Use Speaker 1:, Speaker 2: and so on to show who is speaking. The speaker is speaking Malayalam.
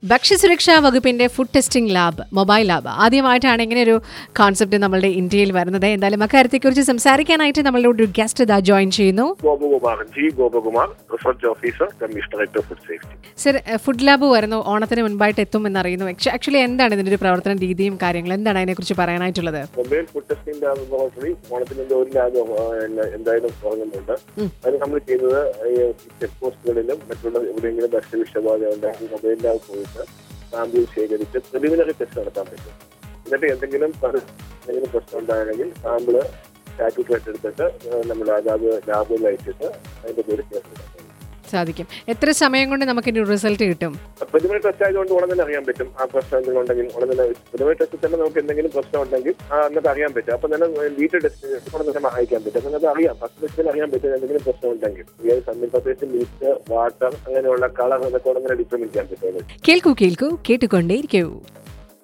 Speaker 1: ഭക്ഷ്യസുരക്ഷാ വകുപ്പിന്റെ food testing lab, mobile lab ആദ്യമായിട്ടാണ് ഇങ്ങനെ ഒരു കോൺസെപ്റ്റ് നമ്മളുടെ ഇന്ത്യയിൽ വരുന്നത്. എന്തായാലും അക്കാര്യത്തെക്കുറിച്ച് സംസാരിക്കാനായിട്ട് നമ്മളുടെ ഒരു ഗസ്റ്റ് ഇതാ ജോയിൻ ചെയ്യുന്നു.
Speaker 2: Gopakumar, research officer, commissionerate of food safety.
Speaker 1: Sir, food lab വരുന്നു, ഓണത്തിന് മുൻപായിട്ട് എത്തും എന്നറിയുന്നു. ആക്ച്വലി എന്താണ് ഇതിന്റെ ഒരു പ്രവർത്തന രീതിയും കാര്യങ്ങളും, എന്താണ് അതിനെക്കുറിച്ച് പറയാനായിട്ടുള്ളത്?
Speaker 2: മൊബൈൽ ഫുഡ് ടെസ്റ്റിംഗ് ലാബോറട്ടറി ഓണത്തിന് ഒരു ലാബ് എന്തായാലും തുടങ്ങുന്നുണ്ട്. അത് നമ്മൾ ചെയ്യുന്നത് ചെക്ക് പോസ്റ്റുകളിലും മറ്റുള്ള എവിടെയെങ്കിലും ഭക്ഷ്യവിഷബാധ ഉണ്ടെങ്കിൽ മൊബൈൽ ലാബ് പോയിട്ട് സാമ്പിൾ ശേഖരിച്ച് പ്രിലിമിനറി ടെസ്റ്റ് നടത്താൻ പറ്റും. എന്നിട്ട് എന്തെങ്കിലും പ്രശ്നം ഉണ്ടാണെങ്കിൽ സാമ്പിള് സ്റ്റാറ്റ്യൂട്ട് എടുത്തിട്ട് നമ്മൾ അതാത് ലാബിൽ അയച്ചിട്ട് അതിന്റെ പേര് കേസ്
Speaker 1: സാധിക്കും. എത്ര സമയം കൊണ്ട് നമുക്ക് ഇതിന്റെ റിസൾട്ട് കിട്ടും?
Speaker 2: പ്രിലിമിനറി ടെസ്റ്റ് ആയതുകൊണ്ട് ഉടനെ തന്നെ അറിയാൻ പറ്റും. ആ പ്രശ്നം എന്തെങ്കിലും ഉണ്ടെങ്കിൽ ഉടനെ പ്രിലിമിനറി ടെസ്റ്റിൽ തന്നെ നമുക്ക് എന്തെങ്കിലും പ്രശ്നം ഉണ്ടെങ്കിൽ അന്നത്തെ അറിയാൻ പറ്റും. അപ്പൊ തന്നെ വീട്ടിൽ ടെസ്റ്റ് ഉടനെ അയക്കാൻ പറ്റും. അങ്ങനെ അറിയാം, ഫസ്റ്റ് ടെസ്റ്റിൽ അറിയാൻ പറ്റും എന്തെങ്കിലും പ്രശ്നം ഉണ്ടെങ്കിൽ. സബ്മിറ്റ് മിൽക്ക്, വാട്ടർ, അങ്ങനെയുള്ള കളർ, അതൊക്കെ ഉടനെ ഡിറ്റർമിൻ ചെയ്യാൻ പറ്റും.
Speaker 1: കേൾക്കൂ കേൾക്കൂ കേട്ടുകൊണ്ടേയിരിക്കൂ.